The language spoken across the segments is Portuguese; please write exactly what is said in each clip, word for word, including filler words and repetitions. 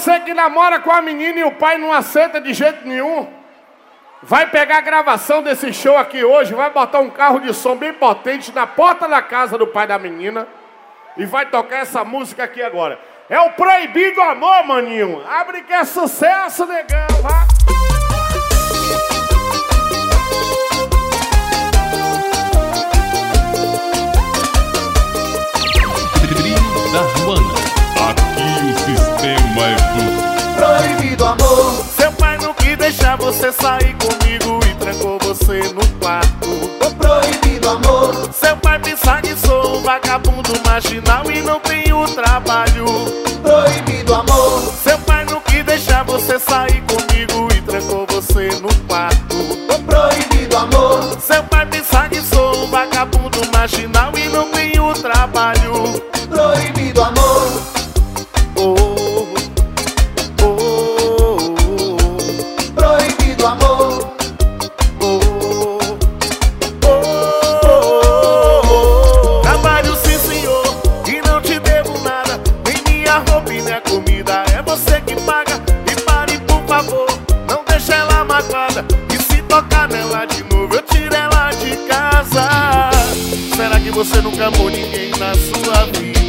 você que namora com a menina e o pai não aceita de jeito nenhum, vai pegar a gravação desse show aqui hoje, vai botar um carro de som bem potente na porta da casa do pai da menina e vai tocar essa música aqui agora. É o Proibido Amor, maninho. Abre que é sucesso, negão, vai. Da Ruana. Aqui o sistema é bruto. Proibido amor. Seu pai não quis deixar você sair comigo e trancou você no quarto. Proibido amor. Seu pai pensa que sou um vagabundo marginal e não tenho trabalho. Proibido amor. Seu pai não quis deixar você sair comigo e trancou você no quarto. Proibido amor. Seu pai pensa que sou um vagabundo marginal e não tenho trabalho. Proibido amor. Oh, oh, oh, oh. Proibido amor. Oh, oh, oh, oh. Trabalho sim, senhor, e não te devo nada. Nem minha roupa e minha comida, é você que paga. E pare, por favor, não deixe ela magoada. E se tocar nela de novo, eu tiro ela de casa. Será que você nunca amou ninguém na sua vida?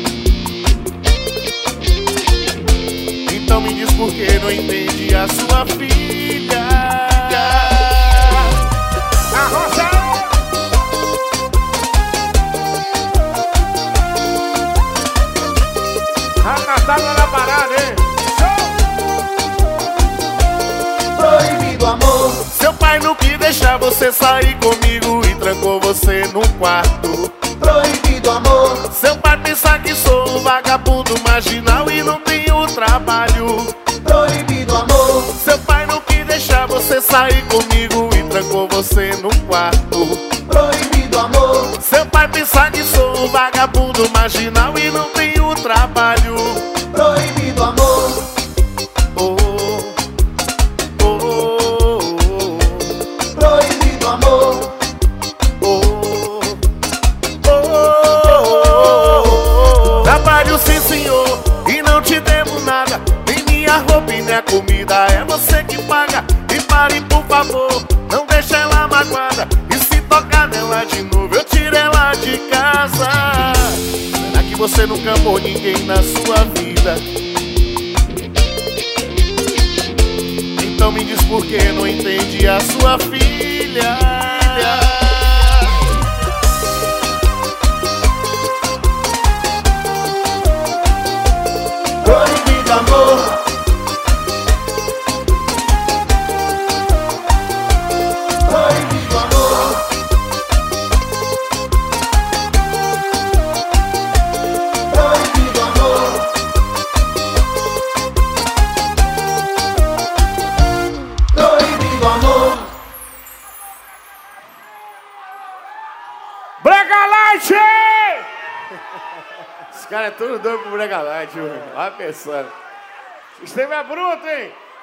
Então me diz por que não entende a sua filha. A roça a Natália na parada, hein? Proibido amor. Seu pai não quis deixar você sair comigo e trancou você no quarto. Proibido amor. Seu pai pensa que sou um vagabundo marginal e não tenho trabalho. Proibido amor. Seu pai não quis deixar você sair comigo e trancou você no quarto. Proibido amor. Seu pai pensa que sou um vagabundo marginal e não tenho trabalho. Proibido amor. Oh, oh, oh, oh. Proibido amor. Oh, oh, oh. Trabalho sim, senhor, e não te devo nada. Nem minha roupa e minha comida, é você que paga. E pare, por favor, não deixe ela magoada. E se tocar nela de novo, eu tiro ela de casa. Será que você nunca amou ninguém na sua vida? Então me diz por que não entende a sua filha. Proibido amor. Proibido amor. Proibido amor. Proibido amor. Brega Light! Esse cara é tudo doido pro Brega Light, viu? Vai pensando. O sistema é bruto, hein?